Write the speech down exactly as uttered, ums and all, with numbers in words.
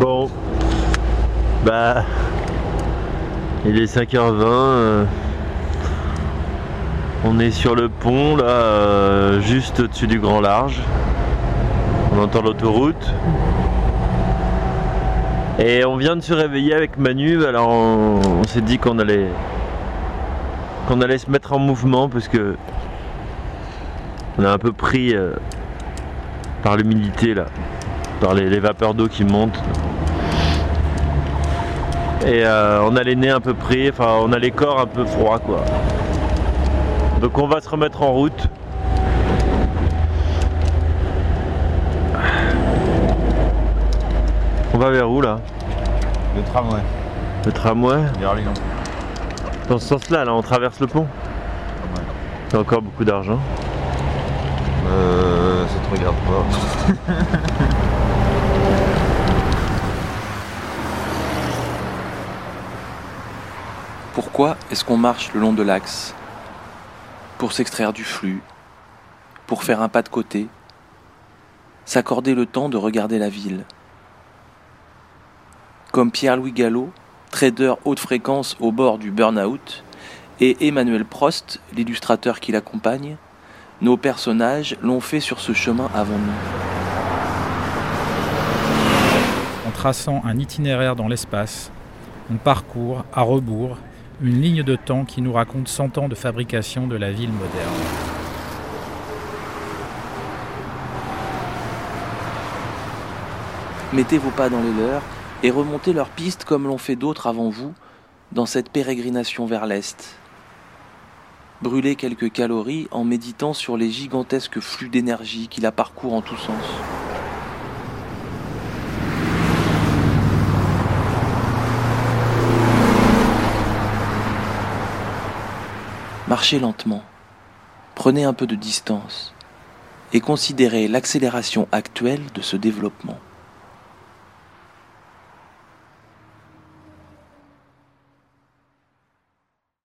Bon, bah, il est cinq heures vingt, euh, on est sur le pont là, euh, juste au-dessus du Grand Large, on entend l'autoroute, et on vient de se réveiller avec Manu, alors on, on s'est dit qu'on allait, qu'on allait se mettre en mouvement parce que on a un peu pris euh, par l'humidité là, par les, les vapeurs d'eau qui montent. Et euh, on a les nez un peu pris, enfin on a les corps un peu froids quoi. Donc on va se remettre en route. On va vers où là? Le tramway. Le tramway? Vers Lyon. Dans ce sens-là, là on traverse le pont. Ouais. T'as encore beaucoup d'argent? Euh... ça te regarde pas. Pourquoi est-ce qu'on marche le long de l'axe? Pour s'extraire du flux, pour faire un pas de côté, s'accorder le temps de regarder la ville. Comme Pierre-Louis Gallo, trader haute fréquence au bord du burn-out, et Emmanuel Prost, l'illustrateur qui l'accompagne, nos personnages l'ont fait sur ce chemin avant nous. En traçant un itinéraire dans l'espace, on parcourt à rebours une ligne de temps qui nous raconte cent ans de fabrication de la ville moderne. Mettez vos pas dans les leurs et remontez leurs pistes comme l'ont fait d'autres avant vous dans cette pérégrination vers l'Est. Brûlez quelques calories en méditant sur les gigantesques flux d'énergie qui la parcourent en tous sens. Marchez lentement, prenez un peu de distance et considérez l'accélération actuelle de ce développement.